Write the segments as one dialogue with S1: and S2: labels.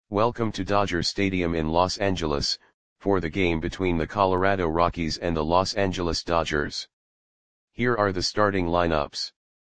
S1: Welcome to Dodger Stadium in Los Angeles, for the game between the Colorado Rockies and the Los Angeles Dodgers. Here are the starting lineups.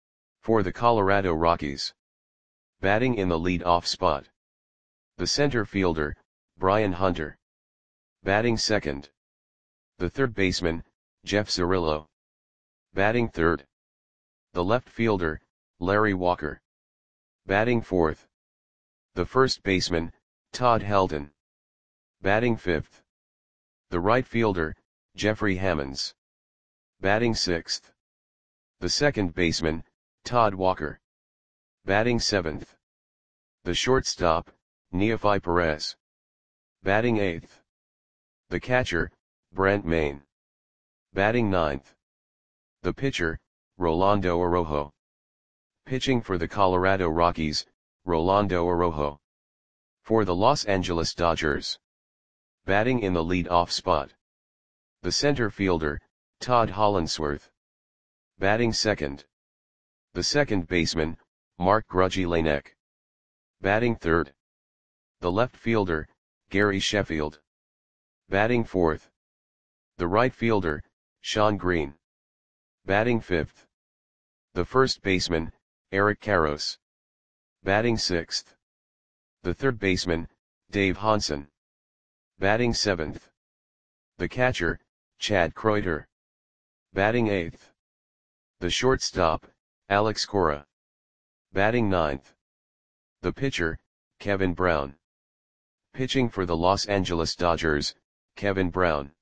S1: For the Colorado Rockies. Batting in the lead-off spot. The center fielder, Brian Hunter. Batting second. The third baseman, Jeff Cirillo. Batting third. The left fielder, Larry Walker. Batting fourth. The first baseman, Todd Helton. Batting fifth. The right fielder, Jeffrey Hammonds. Batting sixth. The second baseman, Todd Walker. Batting seventh. The shortstop, Neofi Perez. Batting eighth. The catcher, Brent Mayne. Batting ninth. The pitcher, Rolando Araujo. Pitching for the Colorado Rockies, Rolando Araujo. For the Los Angeles Dodgers. Batting in the lead-off spot. The center fielder, Todd Hollandsworth. Batting second. The second baseman, Mark Grudzielanek. Batting third. The left fielder, Gary Sheffield. Batting fourth. The right fielder, Shawn Green. Batting fifth. The first baseman, Eric Karros. Batting sixth. The third baseman, Dave Hansen. Batting seventh. The catcher, Chad Kreuter. Batting eighth. The shortstop, Alex Cora. Batting ninth. The pitcher, Kevin Brown. Pitching for the Los Angeles Dodgers, Kevin Brown.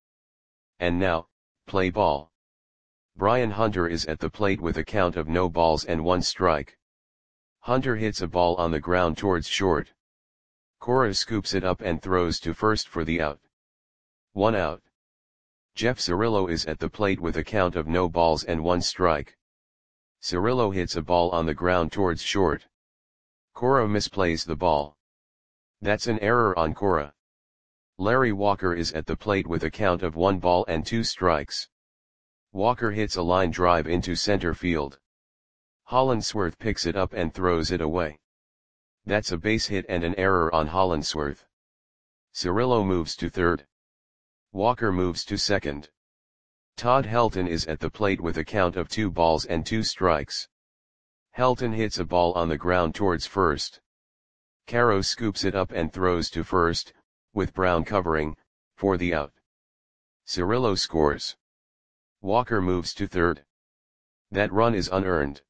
S1: And now, play ball. Brian Hunter is at the plate with a count of no balls and 1 strike. Hunter hits a ball on the ground towards short. Cora scoops it up and throws to first for the out. 1 out. Jeff Cirillo is at the plate with a count of no balls and 1 strike. Cirillo hits a ball on the ground towards short. Cora misplays the ball. That's an error on Cora. Larry Walker is at the plate with a count of 1 ball and 2 strikes. Walker hits a line drive into center field. Hollandsworth picks it up and throws it away. That's a base hit and an error on Hollandsworth. Cirillo moves to third. Walker moves to second. Todd Helton is at the plate with a count of 2 balls and 2 strikes. Helton hits a ball on the ground towards first. Karros scoops it up and throws to first, with Brown covering, for the out. Cirillo scores. Walker moves to third. That run is unearned.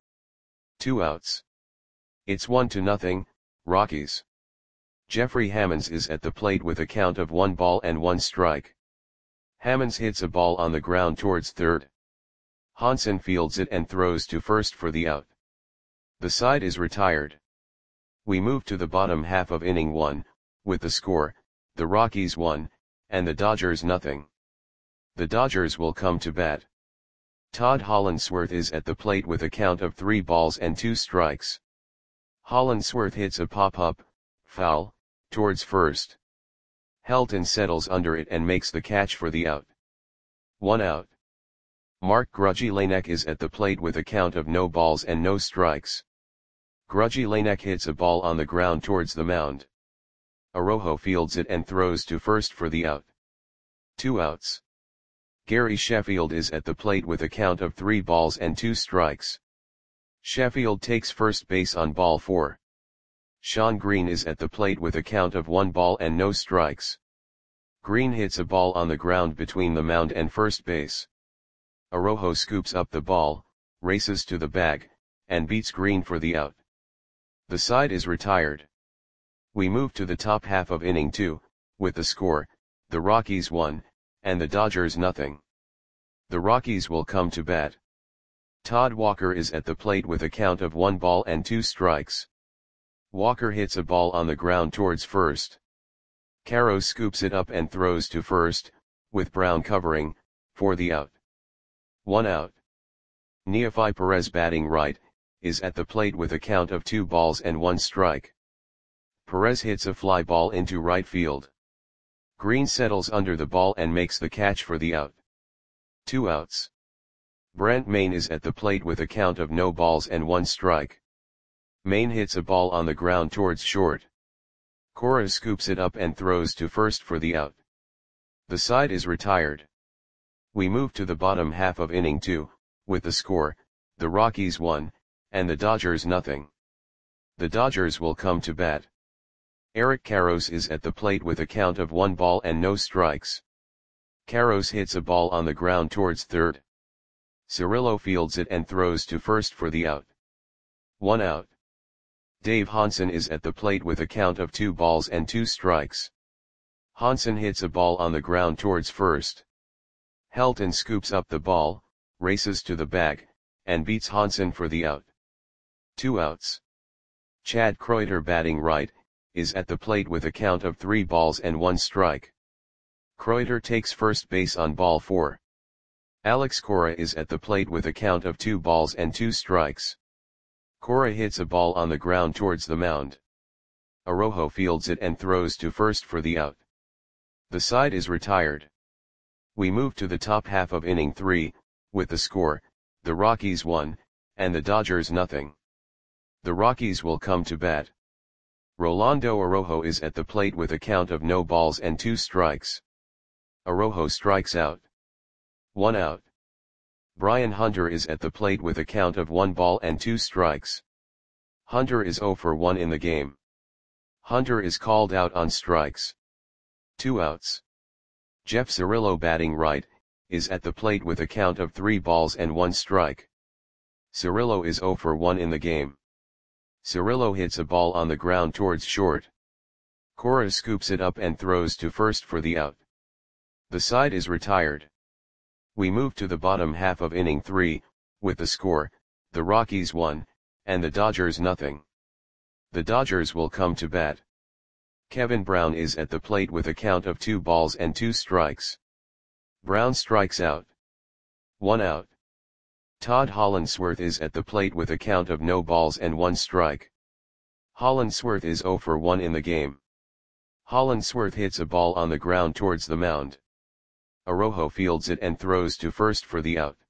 S1: 2 outs. It's 1-0, Rockies. Jeffrey Hammonds is at the plate with a count of 1 ball and 1 strike. Hammonds hits a ball on the ground towards third. Hansen fields it and throws to first for the out. The side is retired. We move to the bottom half of inning 1, with the score, the Rockies 1, and the Dodgers 0. The Dodgers will come to bat. Todd Hollandsworth is at the plate with a count of 3 balls and 2 strikes. Hollandsworth hits a pop-up, foul, towards first. Helton settles under it and makes the catch for the out. 1 out. Mark Grudzielanek is at the plate with a count of no balls and no strikes. Grudzielanek hits a ball on the ground towards the mound. Araujo fields it and throws to first for the out. 2 outs. Gary Sheffield is at the plate with a count of 3 balls and 2 strikes. Sheffield takes first base on ball 4. Shawn Green is at the plate with a count of 1 ball and no strikes. Green hits a ball on the ground between the mound and first base. Araujo scoops up the ball, races to the bag, and beats Green for the out. The side is retired. We move to the top half of inning 2, with the score, the Rockies 1, and the Dodgers 0. The Rockies will come to bat. Todd Walker is at the plate with a count of 1 ball and 2 strikes. Walker hits a ball on the ground towards first. Karros scoops it up and throws to first, with Brown covering, for the out. 1 out. Neofi Perez batting right, is at the plate with a count of 2 balls and 1 strike. Perez hits a fly ball into right field. Green settles under the ball and makes the catch for the out. 2 outs. Brent Mayne is at the plate with a count of no balls and 1 strike. Mayne hits a ball on the ground towards short. Cora scoops it up and throws to first for the out. The side is retired. We move to the bottom half of inning 2, with the score, the Rockies 1, and the Dodgers nothing. The Dodgers will come to bat. Eric Karros is at the plate with a count of 1 ball and no strikes. Karros hits a ball on the ground towards third. Cirillo fields it and throws to first for the out. 1 out. Dave Hansen is at the plate with a count of 2 balls and 2 strikes. Hansen hits a ball on the ground towards first. Helton scoops up the ball, races to the bag, and beats Hansen for the out. 2 outs. Chad Kreuter, batting right, is at the plate with a count of 3 balls and 1 strike. Kreuter takes first base on ball 4. Alex Cora is at the plate with a count of 2 balls and 2 strikes. Cora hits a ball on the ground towards the mound. Araujo fields it and throws to first for the out. The side is retired. We move to the top half of inning 3, with the score, the Rockies 1, and the Dodgers nothing. The Rockies will come to bat. Rolando Araujo is at the plate with a count of no balls and 2 strikes. Araujo strikes out. 1 out. Brian Hunter is at the plate with a count of 1 ball and 2 strikes. Hunter is 0 for 1 in the game. Hunter is called out on strikes. 2 outs. Jeff Cirillo, batting right, is at the plate with a count of 3 balls and 1 strike. Cirillo is 0 for 1 in the game. Cirillo hits a ball on the ground towards short. Cora scoops it up and throws to first for the out. The side is retired. We move to the bottom half of inning 3, with the score, the Rockies 1, and the Dodgers nothing. The Dodgers will come to bat. Kevin Brown is at the plate with a count of 2 balls and 2 strikes. Brown strikes out. 1 out. Todd Hollandsworth is at the plate with a count of no balls and 1 strike. Hollandsworth is 0 for 1 in the game. Hollandsworth hits a ball on the ground towards the mound. Araujo fields it and throws to first for the out.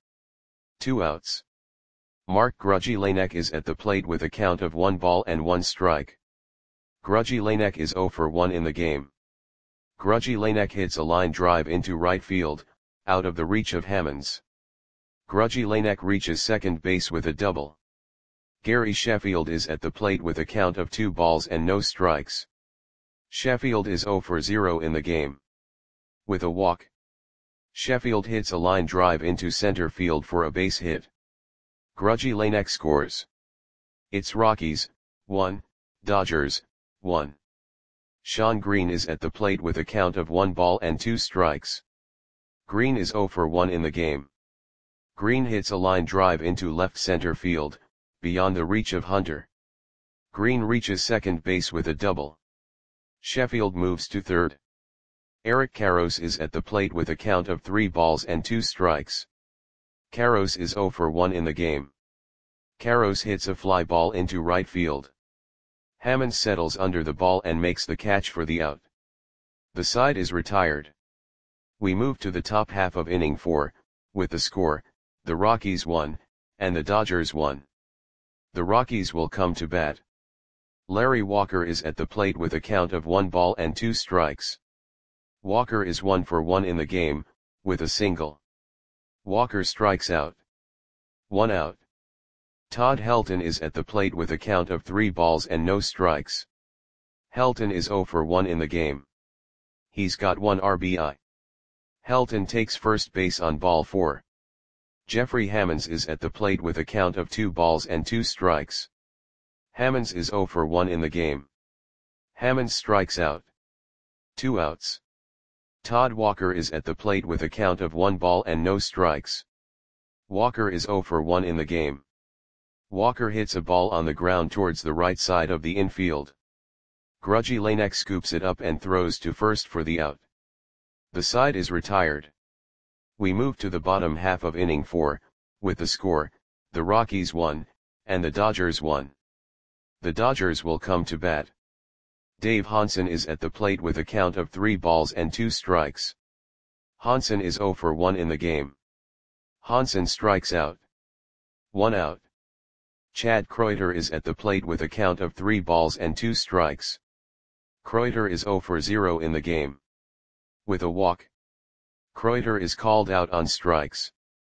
S1: 2 outs. Mark Grudzielanek is at the plate with a count of 1 ball and 1 strike. Grudzielanek is 0 for 1 in the game. Grudzielanek hits a line drive into right field, out of the reach of Hammonds. Grudzielanek reaches second base with a double. Gary Sheffield is at the plate with a count of 2 balls and no strikes. Sheffield is 0 for 0 in the game. With a walk, Sheffield hits a line drive into center field for a base hit. Grudzielanek scores. It's Rockies 1, Dodgers 1. Sean Green is at the plate with a count of 1 ball and 2 strikes. Green is 0 for 1 in the game. Green hits a line drive into left center field, beyond the reach of Hunter. Green reaches second base with a double. Sheffield moves to third. Eric Karros is at the plate with a count of 3 balls and 2 strikes. Karros is 0 for 1 in the game. Karros hits a fly ball into right field. Hammond settles under the ball and makes the catch for the out. The side is retired. We move to the top half of inning 4, with the score, the Rockies 1, and the Dodgers 1. The Rockies will come to bat. Larry Walker is at the plate with a count of 1 ball and 2 strikes. Walker is 1 for 1 in the game, with a single. Walker strikes out. 1 out. Todd Helton is at the plate with a count of 3 balls and no strikes. Helton is 0 for 1 in the game. He's got 1 RBI. Helton takes first base on ball 4. Jeffrey Hammonds is at the plate with a count of 2 balls and 2 strikes. Hammonds is 0 for 1 in the game. Hammonds strikes out. 2 outs. Todd Walker is at the plate with a count of 1 ball and no strikes. Walker is 0 for 1 in the game. Walker hits a ball on the ground towards the right side of the infield. Grudzielanek scoops it up and throws to first for the out. The side is retired. We move to the bottom half of inning 4, with the score, the Rockies 1, and the Dodgers 1. The Dodgers will come to bat. Dave Hansen is at the plate with a count of 3 balls and 2 strikes. Hansen is 0 for 1 in the game. Hansen strikes out. 1 out. Chad Kreuter is at the plate with a count of 3 balls and 2 strikes. Kreuter is 0 for 0 in the game. With a walk, Kreuter is called out on strikes.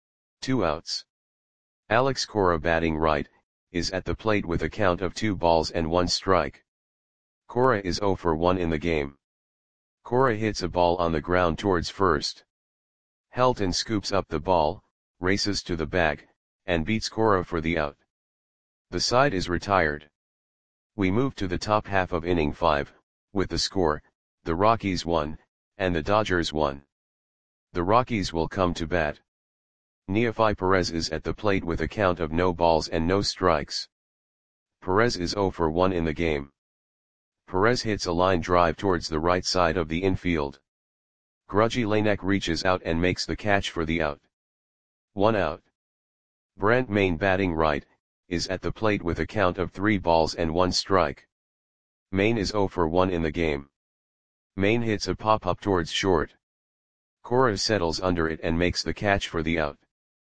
S1: 2 outs. Alex Cora, batting right, is at the plate with a count of 2 balls and 1 strike. Cora is 0 for 1 in the game. Cora hits a ball on the ground towards first. Helton scoops up the ball, races to the bag, and beats Cora for the out. The side is retired. We move to the top half of inning 5, with the score, the Rockies 1, and the Dodgers 1. The Rockies will come to bat. Neefi Perez is at the plate with a count of no balls and no strikes. Perez is 0 for 1 in the game. Perez hits a line drive towards the right side of the infield. Grudgy Lanek reaches out and makes the catch for the out. 1 out. Brent Mayne, batting right, is at the plate with a count of 3 balls and 1 strike. Mayne is 0 for 1 in the game. Mayne hits a pop-up towards short. Cora settles under it and makes the catch for the out.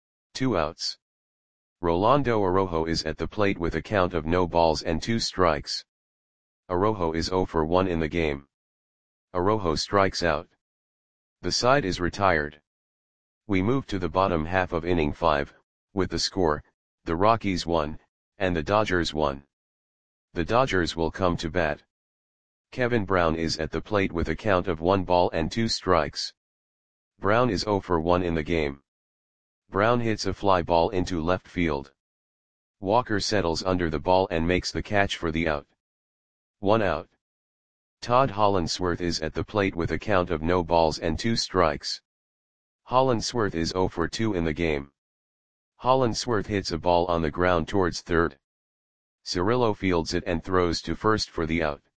S1: 2 outs. Rolando Araujo is at the plate with a count of no balls and 2 strikes. Araujo is 0 for 1 in the game. Araujo strikes out. The side is retired. We move to the bottom half of inning 5, with the score, the Rockies 1, and the Dodgers 1. The Dodgers will come to bat. Kevin Brown is at the plate with a count of 1 ball and 2 strikes. Brown is 0 for 1 in the game. Brown hits a fly ball into left field. Walker settles under the ball and makes the catch for the out. 1 out. Todd Hollandsworth is at the plate with a count of no balls and 2 strikes. Hollandsworth is 0 for 2 in the game. Hollandsworth hits a ball on the ground towards third. Cirillo fields it and throws to first for the out.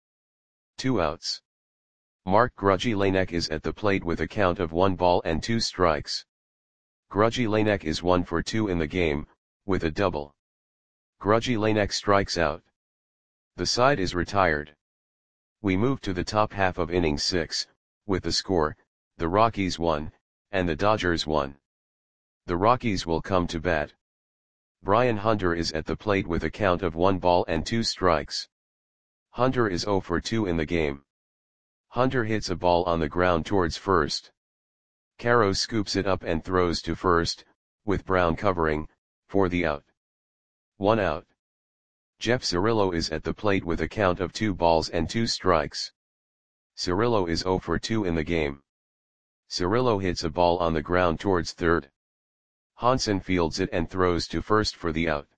S1: 2 outs. Mark Grudgy Lanek is at the plate with a count of 1 ball and 2 strikes. Grudgy Lanek is 1 for 2 in the game, with a double. Grudgy Lanek strikes out. The side is retired. We move to the top half of inning 6, with the score, the Rockies 1, and the Dodgers 1. The Rockies will come to bat. Brian Hunter is at the plate with a count of 1 ball and 2 strikes. Hunter is 0 for 2 in the game. Hunter hits a ball on the ground towards first. Caro scoops it up and throws to first, with Brown covering, for the out. 1 out. Jeff Cirillo is at the plate with a count of 2 balls and 2 strikes. Cirillo is 0 for 2 in the game. Cirillo hits a ball on the ground towards third. Hansen fields it and throws to first for the out.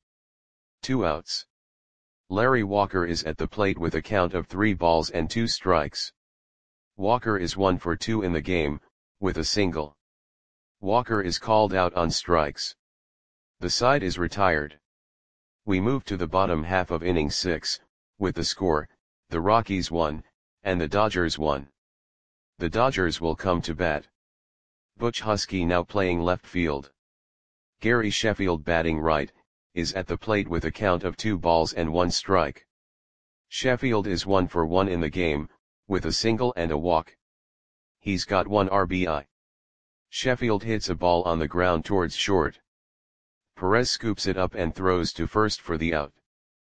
S1: 2 outs. Larry Walker is at the plate with a count of 3 balls and 2 strikes. Walker is 1 for 2 in the game, with a single. Walker is called out on strikes. The side is retired. We move to the bottom half of inning 6, with the score, the Rockies 1, and the Dodgers 1. The Dodgers will come to bat. Butch Husky, now playing left field. Gary Sheffield, batting right, is at the plate with a count of 2 balls and 1 strike. Sheffield is 1 for 1 in the game, with a single and a walk. He's got 1 RBI. Sheffield hits a ball on the ground towards short. Perez scoops it up and throws to first for the out.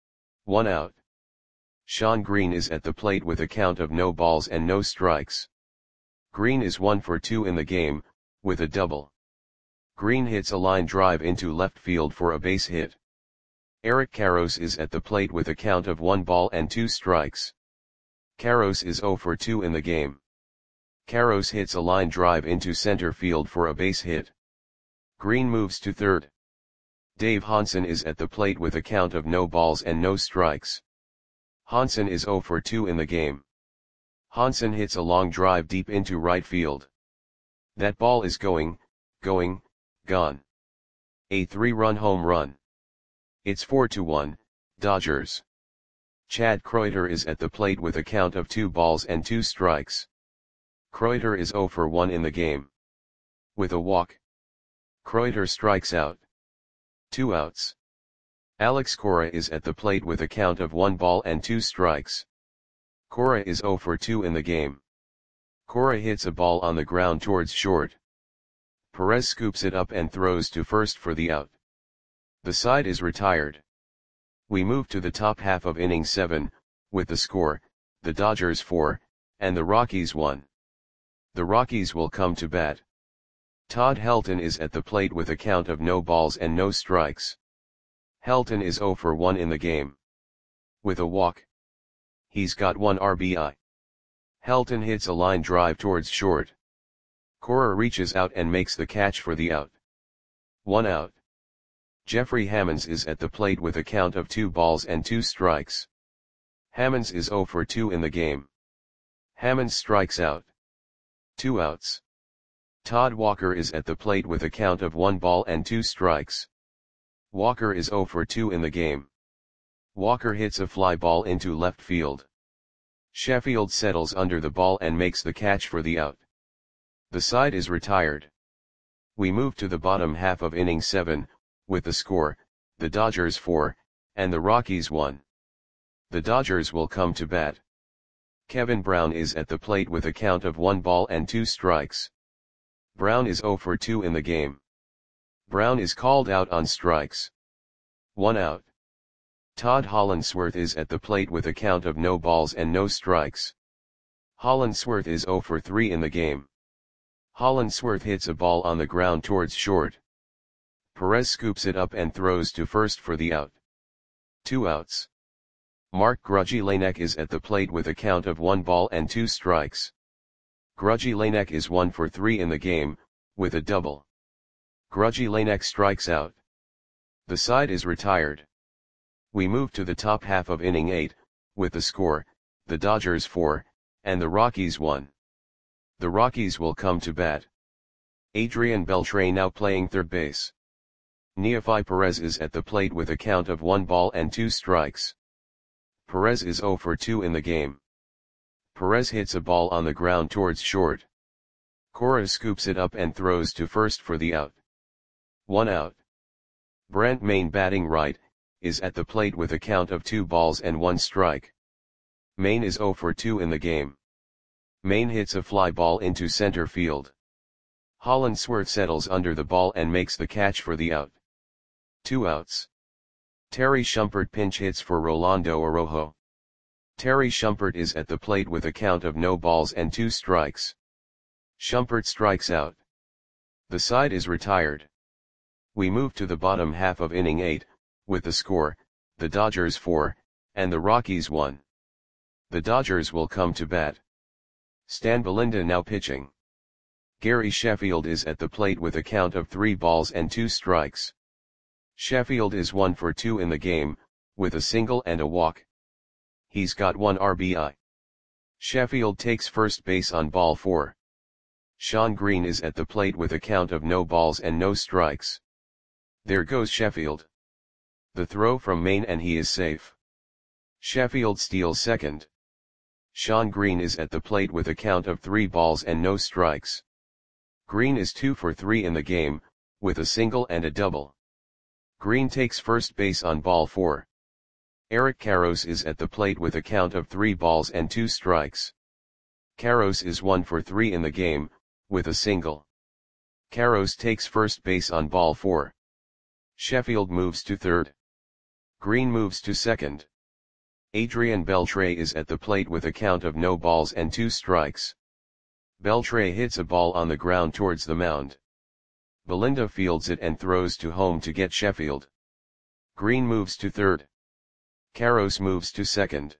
S1: 1 out. Sean Green is at the plate with a count of no balls and no strikes. Green is 1 for 2 in the game, with a double. Green hits a line drive into left field for a base hit. Eric Karros is at the plate with a count of 1 ball and 2 strikes. Karros is 0 for 2 in the game. Karros hits a line drive into center field for a base hit. Green moves to third. Dave Hansen is at the plate with a count of no balls and no strikes. Hansen is 0 for 2 in the game. Hansen hits a long drive deep into right field. That ball is gone. A 3-run home run. It's 4-1, Dodgers. Chad Kreuter is at the plate with a count of 2 balls and 2 strikes. Kreuter is 0 for 1 in the game. With a walk, Kreuter strikes out. 2 outs. Alex Cora is at the plate with a count of 1 ball and 2 strikes. Cora is 0 for 2 in the game. Cora hits a ball on the ground towards short. Perez scoops it up and throws to first for the out. The side is retired. We move to the top half of inning 7, with the score, the Dodgers 4, and the Rockies 1. The Rockies will come to bat. Todd Helton is at the plate with a count of no balls and no strikes. Helton is 0 for 1 in the game. With a walk. He's got 1 RBI. Helton hits a line drive towards short. Cora reaches out and makes the catch for the out. 1 out. Jeffrey Hammonds is at the plate with a count of 2 balls and 2 strikes. Hammonds is 0 for 2 in the game. Hammonds strikes out. 2 outs. Todd Walker is at the plate with a count of 1 ball and 2 strikes. Walker is 0 for 2 in the game. Walker hits a fly ball into left field. Sheffield settles under the ball and makes the catch for the out. The side is retired. We move to the bottom half of inning 7, with the score, the Dodgers 4, and the Rockies 1. The Dodgers will come to bat. Kevin Brown is at the plate with a count of 1 ball and 2 strikes. Brown is 0 for 2 in the game. Brown is called out on strikes. 1 out. Todd Hollandsworth is at the plate with a count of no balls and no strikes. Hollandsworth is 0 for 3 in the game. Hollandsworth hits a ball on the ground towards short. Perez scoops it up and throws to first for the out. 2 outs. Mark Grudzielanek is at the plate with a count of 1 ball and 2 strikes. Grudzielanek is 1 for 3 in the game, with a double. Grudzielanek strikes out. The side is retired. We move to the top half of inning 8, with the score, the Dodgers 4, and the Rockies 1. The Rockies will come to bat. Adrian Beltre now playing third base. Neofi Perez is at the plate with a count of 1 ball and 2 strikes. Perez is 0 for 2 in the game. Perez hits a ball on the ground towards short. Cora scoops it up and throws to first for the out. 1 out. Brent Mayne batting right, is at the plate with a count of 2 balls and 1 strike. Mayne is 0 for 2 in the game. Mayne hits a fly ball into center field. Hollandsworth settles under the ball and makes the catch for the out. 2 outs. Terry Shumpert pinch hits for Rolando Araujo. Terry Shumpert is at the plate with a count of no balls and 2 strikes. Shumpert strikes out. The side is retired. We move to the bottom half of inning 8, with the score, the Dodgers 4, and the Rockies 1. The Dodgers will come to bat. Stan Belinda now pitching. Gary Sheffield is at the plate with a count of 3 balls and 2 strikes. Sheffield is 1 for 2 in the game, with a single and a walk. He's got 1 RBI. Sheffield takes first base on ball 4. Sean Green is at the plate with a count of no balls and no strikes. There goes Sheffield. The throw from Mayne and he is safe. Sheffield steals second. Sean Green is at the plate with a count of 3 balls and no strikes. Green is 2 for 3 in the game, with a single and a double. Green takes first base on ball 4. Eric Karros is at the plate with a count of 3 balls and 2 strikes. Karros is 1 for 3 in the game, with a single. Karros takes first base on ball 4. Sheffield moves to third. Green moves to second. Adrian Beltre is at the plate with a count of no balls and 2 strikes. Beltre hits a ball on the ground towards the mound. Belinda fields it and throws to home to get Sheffield. Green moves to third. Karros moves to second.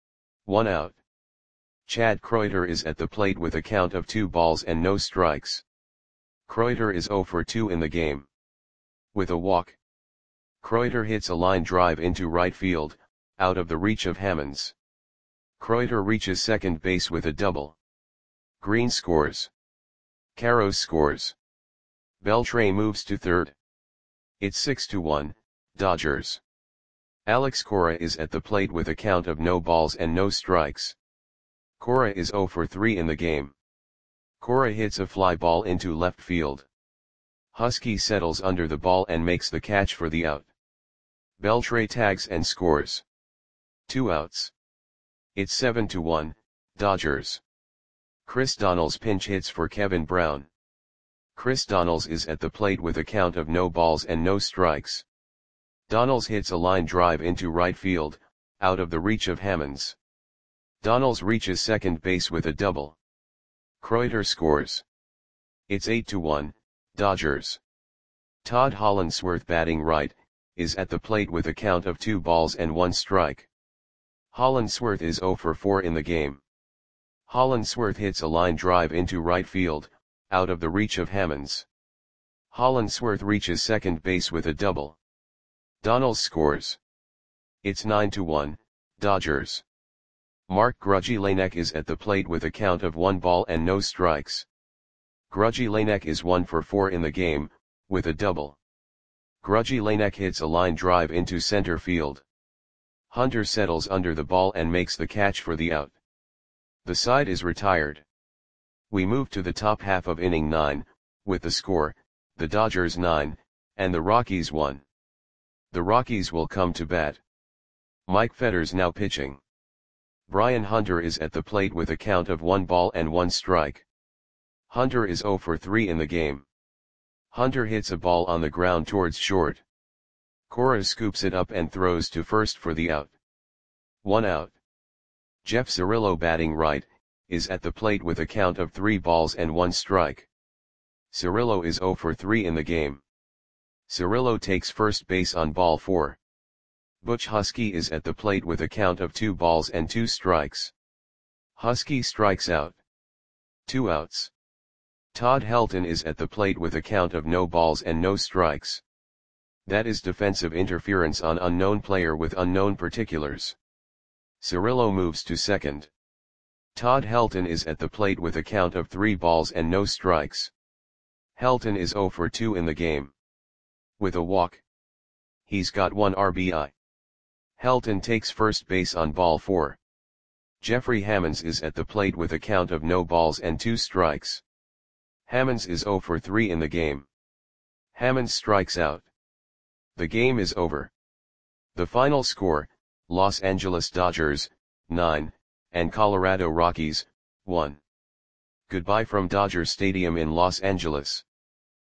S1: 1 out. Chad Kreuter is at the plate with a count of 2 balls and no strikes. Kreuter is 0 for 2 in the game. With a walk. Kreuter hits a line drive into right field, out of the reach of Hammonds. Kreuter reaches second base with a double. Green scores. Karros scores. Beltre moves to third. It's 6-1, Dodgers. Alex Cora is at the plate with a count of no balls and no strikes. Cora is 0 for 3 in the game. Cora hits a fly ball into left field. Husky settles under the ball and makes the catch for the out. Beltre tags and scores. 2 outs. It's 7-1, Dodgers. Chris Donnells pinch hits for Kevin Brown. Chris Donnells is at the plate with a count of no balls and no strikes. Donnells hits a line drive into right field, out of the reach of Hammonds. Donalds reaches second base with a double. Kreuter scores. It's 8-1, Dodgers. Todd Hollandsworth, batting right, is at the plate with a count of 2 balls and 1 strike. Hollandsworth is 0 for 4 in the game. Hollandsworth hits a line drive into right field, out of the reach of Hammonds. Hollandsworth reaches second base with a double. Donalds scores. It's 9-1, Dodgers. Mark Grudzielanek is at the plate with a count of 1 ball and no strikes. Grudzielanek is 1 for 4 in the game, with a double. Grudzielanek hits a line drive into center field. Hunter settles under the ball and makes the catch for the out. The side is retired. We move to the top half of inning 9, with the score, the Dodgers 9, and the Rockies 1. The Rockies will come to bat. Mike Fetters now pitching. Brian Hunter is at the plate with a count of 1 ball and 1 strike. Hunter is 0 for 3 in the game. Hunter hits a ball on the ground towards short. Cora scoops it up and throws to first for the out. 1 out. Jeff Cirillo, batting right, is at the plate with a count of 3 balls and 1 strike. Cirillo is 0 for 3 in the game. Cirillo takes first base on ball 4. Butch Husky is at the plate with a count of 2 balls and 2 strikes. Husky strikes out. 2 outs. Todd Helton is at the plate with a count of no balls and no strikes. That is defensive interference on unknown player with unknown particulars. Cirillo moves to second. Todd Helton is at the plate with a count of 3 balls and no strikes. Helton is 0 for 2 in the game. With a walk. He's got 1 RBI. Helton takes first base on ball 4. Jeffrey Hammonds is at the plate with a count of no balls and 2 strikes. Hammonds is 0 for 3 in the game. Hammonds strikes out. The game is over. The final score, Los Angeles Dodgers, 9, and Colorado Rockies, 1. Goodbye from Dodger Stadium in Los Angeles.